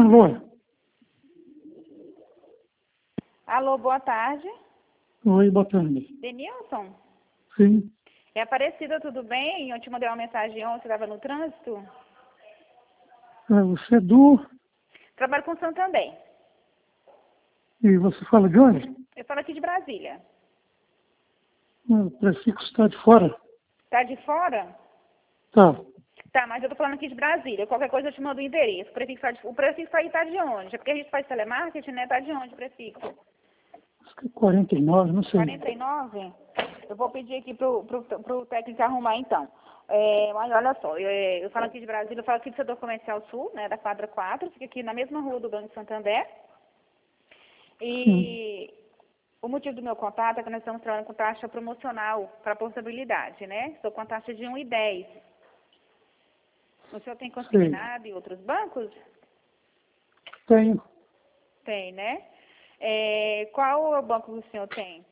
Alô? Alô, boa tarde. Oi, boa tarde. Denilson? Sim. É Aparecida, tudo bem? Eu te mandei uma mensagem ontem, você estava no trânsito? Você é do... Trabalho com Santander. E você fala de onde? Eu falo aqui de Brasília. O prefixo está de fora. Tá de fora? Tá. Tá, mas eu tô falando aqui de Brasília. Qualquer coisa eu te mando o endereço. O prefixo aí tá de onde? É porque a gente faz telemarketing, né? Tá de onde o prefixo? Acho que é 49, não sei. 49? Eu vou pedir aqui pro técnico arrumar, então. Mas olha só, eu falo aqui de Brasília, eu falo aqui do setor comercial sul, né, da quadra 4, fica aqui na mesma rua do Banco Santander. Sim. E o motivo do meu contato é que nós estamos trabalhando com taxa promocional para portabilidade, né? Estou com a taxa de 1,10. O senhor tem Sei. consignado em outros bancos? Tenho. Tem, né? Qual é o banco que o senhor tem?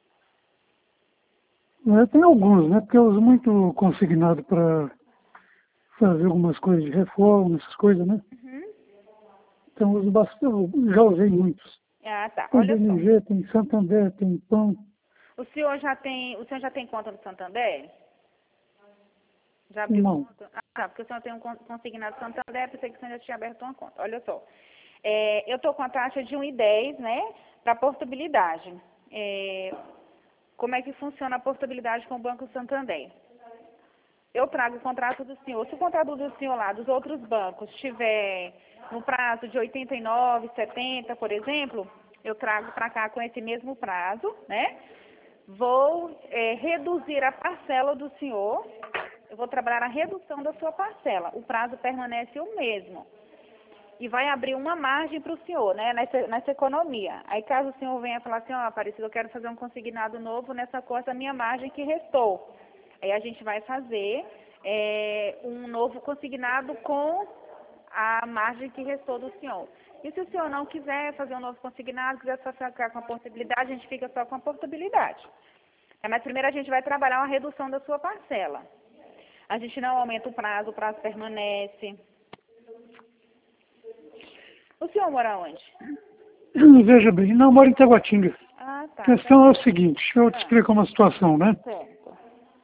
Tem alguns, né? Porque eu uso muito consignado para fazer algumas coisas de reforma, essas coisas, né? Uhum. Então eu uso bastante, eu já usei muitos. Ah, tá. Tem Olha só. BMG, tem Santander, tem Pão. O senhor já tem conta no Santander? Já abriu Não. conta? Ah, tá, porque o senhor tem um consignado Santander, pensei que o senhor já tinha aberto uma conta. Olha só. Eu estou com a taxa de 1,10, né, para portabilidade. Como é que funciona a portabilidade com o Banco Santander? Eu trago o contrato do senhor. Se o contrato do senhor lá, dos outros bancos, estiver no prazo de 89, 70, por exemplo, eu trago para cá com esse mesmo prazo, né? Vou reduzir a parcela do senhor. Eu vou trabalhar a redução da sua parcela. O prazo permanece o mesmo. E vai abrir uma margem para o senhor, né, nessa economia. Aí caso o senhor venha falar assim, ó, Aparecido, eu quero fazer um consignado novo nessa coisa, a minha margem que restou. Aí a gente vai fazer um novo consignado com a margem que restou do senhor. E se o senhor não quiser fazer um novo consignado, quiser só ficar com a portabilidade, a gente fica só com a portabilidade. Mas primeiro a gente vai trabalhar uma redução da sua parcela. A gente não aumenta o prazo permanece. O senhor mora onde? Veja bem, não, eu moro em Taguatinga. Ah, A tá. questão é o seguinte, eu te explico uma situação, né? Certo.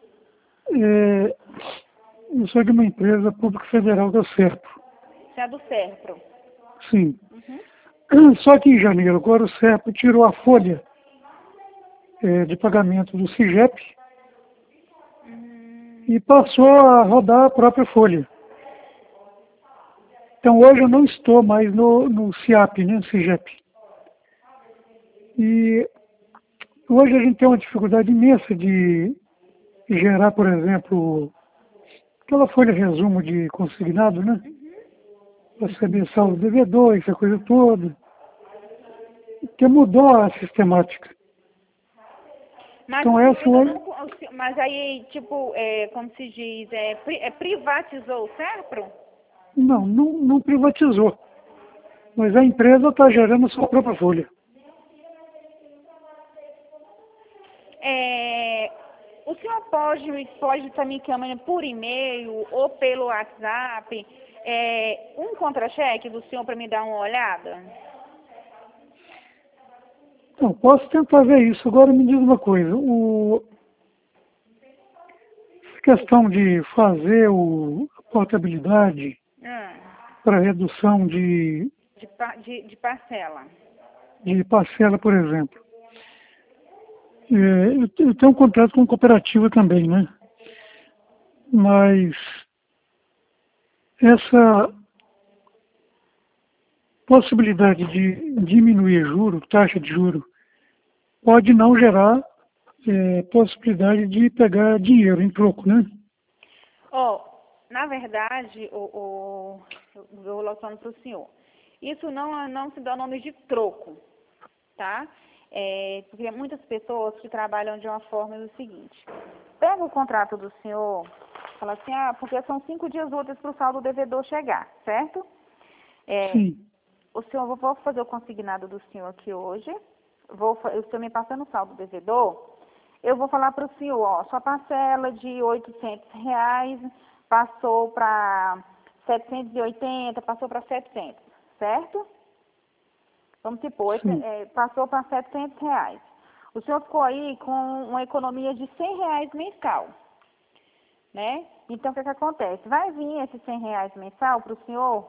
Eu sou de uma empresa pública federal da SERPRO. Você é do Serpro. Sim. Uhum. Só que em janeiro, agora o SERPRO tirou a folha de pagamento do CIGEP e passou a rodar a própria folha. Então hoje eu não estou mais no CIAP, né, CIGEP. E hoje a gente tem uma dificuldade imensa de gerar, por exemplo, aquela folha resumo de consignado, né? Para saber saldo devedor, essa coisa toda. Porque mudou a sistemática. Mas, Então essa hoje... mas aí, tipo, como se diz, privatizou o Serpro? Não privatizou. Mas a empresa está gerando sua própria folha. O senhor pode estar me encaminhando por e-mail ou pelo WhatsApp um contra-cheque do senhor para me dar uma olhada? Então, posso tentar ver isso. Agora me diz uma coisa. Essa questão de fazer a portabilidade para redução De parcela. de parcela, por exemplo. Eu tenho um contrato com cooperativa também, né? Mas essa possibilidade de diminuir taxa de juro, pode não gerar possibilidade de pegar dinheiro em troco, né? Na verdade, eu vou colocando para o senhor. Isso não se dá o nome de troco, tá? Porque muitas pessoas que trabalham de uma forma é o seguinte: pega o contrato do senhor, fala assim, porque são 5 dias úteis para o saldo devedor chegar, certo? Sim. O senhor, vou fazer o consignado do senhor aqui hoje, o senhor me passando o saldo devedor, eu vou falar para o senhor, ó, sua parcela de R$ 800 passou para 780, passou para 700, certo? Vamos supor, Sim. passou para R$ 700. O senhor ficou aí com uma economia de R$ 100 mensal, né? Então, o que acontece? Vai vir esses R$ 100 mensal para o senhor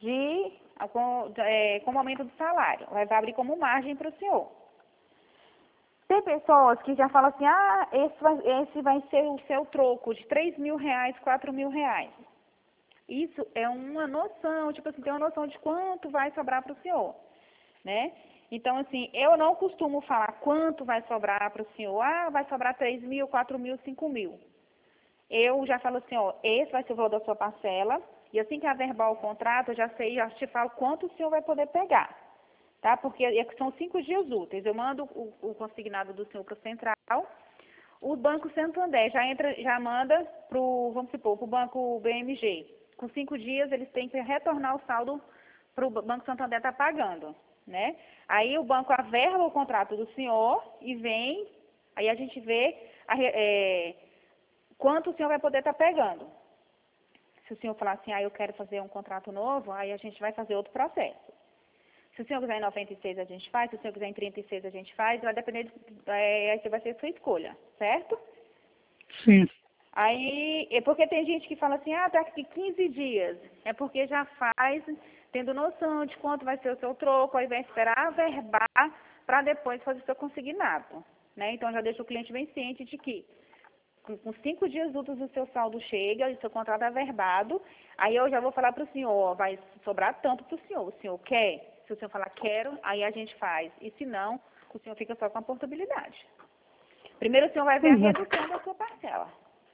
com o aumento do salário. Vai abrir como margem para o senhor. Tem pessoas que já falam assim, esse vai ser o seu troco de R$ 3.000, R$ 4.000. Isso é uma noção, tipo assim, tem uma noção de quanto vai sobrar para o senhor, né? Então, assim, eu não costumo falar quanto vai sobrar para o senhor. Vai sobrar 3.000, 4.000, 5.000. Eu já falo assim, esse vai ser o valor da sua parcela, e assim que averbar o contrato, eu já te falo quanto o senhor vai poder pegar, tá? Porque são 5 dias úteis. Eu mando o consignado do senhor para o Central, o Banco Santander já manda vamos supor, para o Banco BMG. Com 5 dias, eles têm que retornar o saldo para o Banco Santander estar pagando, né? Aí o banco averba o contrato do senhor e aí a gente vê quanto o senhor vai poder estar pegando. Se o senhor falar assim, eu quero fazer um contrato novo, aí a gente vai fazer outro processo. Se o senhor quiser em 96, a gente faz. Se o senhor quiser em 36, a gente faz. Vai depender, aí vai ser a sua escolha, certo? Sim. Aí, porque tem gente que fala assim, tá aqui 15 dias. É porque já faz, tendo noção de quanto vai ser o seu troco, aí vai esperar averbar para depois fazer o seu consignado, né? Então, já deixa o cliente bem ciente de que com 5 dias úteis o seu saldo chega, o seu contrato é averbado, aí eu já vou falar para o senhor, vai sobrar tanto para o senhor quer? Se o senhor falar quero, aí a gente faz, e se não, o senhor fica só com a portabilidade. Primeiro o senhor vai ver a redução da sua parcela.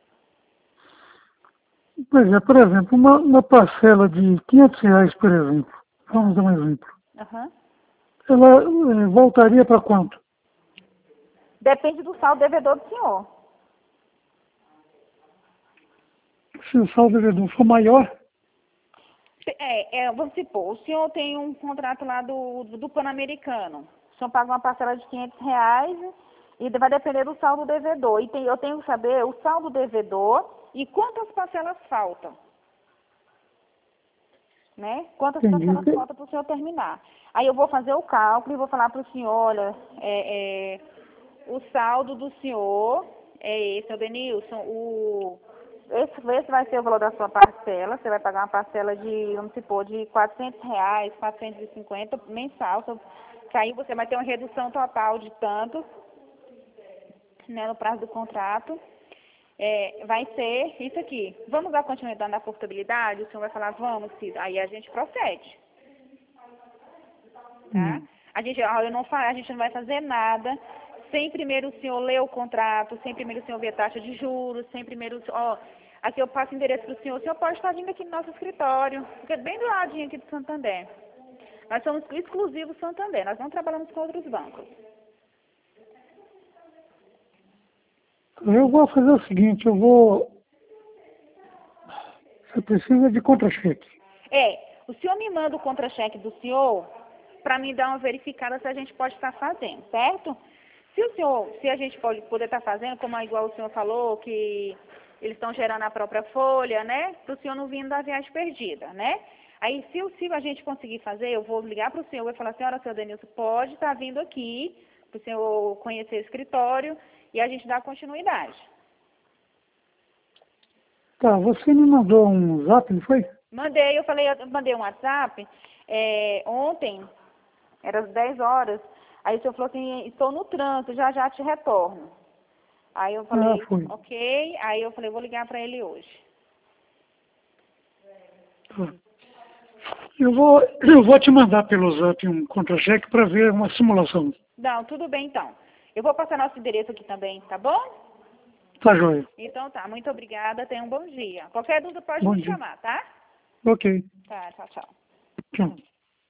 Pois é, por exemplo, uma parcela de R$ 500, por exemplo, vamos dar um exemplo, Uhum. ela voltaria para quanto? Depende do saldo devedor do senhor. Se o saldo devedor for maior, Vamos supor, o senhor tem um contrato lá do Pan-Americano. O senhor paga uma parcela de R$ 500 e vai depender do saldo devedor. Eu tenho que saber o saldo devedor e quantas parcelas faltam. Né? Quantas entendi. parcelas faltam para o senhor terminar. Aí eu vou fazer o cálculo e vou falar para o senhor, olha, o saldo do senhor é esse, Denilson, esse vai ser o valor da sua parcela, você vai pagar uma parcela de, vamos supor, de R$ 400, 450 mensal, que aí você vai ter uma redução total de tanto, né, no prazo do contrato. Vai ser isso aqui. Vamos dar continuidade na portabilidade? O senhor vai falar, vamos, Cida. Aí a gente procede. Tá? A gente não vai fazer nada sem primeiro o senhor ler o contrato, sem primeiro o senhor ver a taxa de juros, sem primeiro aqui eu passo o endereço para o senhor pode estar vindo aqui no nosso escritório, fica bem do ladinho aqui do Santander. Nós somos exclusivos Santander, nós não trabalhamos com outros bancos. Eu vou fazer o seguinte, você precisa de contra-cheque. O senhor me manda o contra-cheque do senhor para me dar uma verificada se a gente pode estar fazendo, certo? Se a gente pode poder estar fazendo, como igual o senhor falou, que eles estão gerando a própria folha, né? Para o senhor não vir da viagem perdida, né? Aí, se a gente conseguir fazer, eu vou ligar para o senhor e falar, senhora, seu Denilson, pode estar vindo aqui para o senhor conhecer o escritório e a gente dá continuidade. Tá, você me mandou um zap, não foi? Eu mandei um WhatsApp ontem, era às 10 horas, aí o senhor falou assim, estou no trânsito, já te retorno. Aí eu falei, Foi. ok, aí eu falei, vou ligar para ele hoje. Tá. Eu vou te mandar pelo zap um contra-cheque para ver uma simulação. Não, tudo bem então. Eu vou passar nosso endereço aqui também, tá bom? Tá, joia. Então tá, muito obrigada, tenha um bom dia. Qualquer dúvida pode Bom me dia. chamar, tá? Ok. Tá, tchau, tchau. Tchau.